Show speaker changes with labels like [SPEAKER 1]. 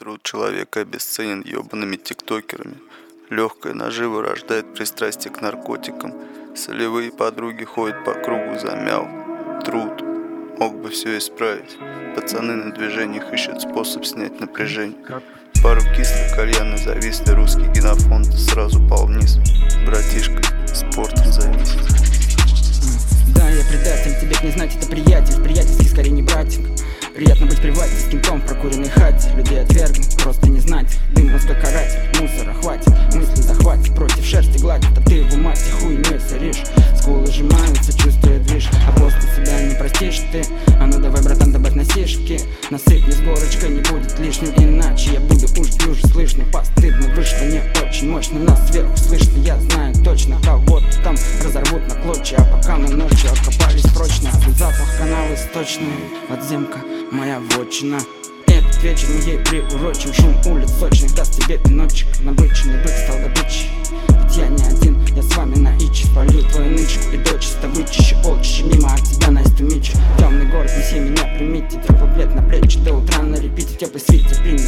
[SPEAKER 1] Труд человека обесценен ебаными тиктокерами. Легкая нажива рождает пристрастие к наркотикам. Солевые подруги ходят по кругу, замял. Труд мог бы все исправить. Пацаны на движениях ищут способ снять напряжение. Пару кислых кальяна зависли, русский генофонд сразу пал вниз. Братишка, спортом займись.
[SPEAKER 2] Да, я предатель, тебе не знать, это приятель. Приятельский, скорее не братик. Приятно быть привательским том в прокуренной хате. Людей отвергнут, просто не знать. Дым мозга каратель, мусора хватит. Мысли захватит, против шерсти гладит. А ты его мать, хуйней соришь. Скулы сжимаются, чувствуя движ. А просто себя не простишь ты. А ну давай, братан, добавь насишки. Насыпь с горочкой, не будет лишним. Иначе я буду уж дюже слышно. Постыдно вышло, не очень мощно. Нас сверху слышно, я знаю точно. Кого-то там разорвут на клочья. А пока мы ночью окопались прочно. Запах канала источный, подземка моя вотчина. Этот вечер мы ей приурочим. Шум улиц сочных даст тебе пиночек. Набыченный бык стал добычей. Ведь я не один, я с вами на ичи. Полю твою нычку и дочисто вычищу. Полчища мимо от тебя Настю Мичу. Темный город, неси меня, примите. Трехкуплет на плечи до утра на репите. Теплый свете принят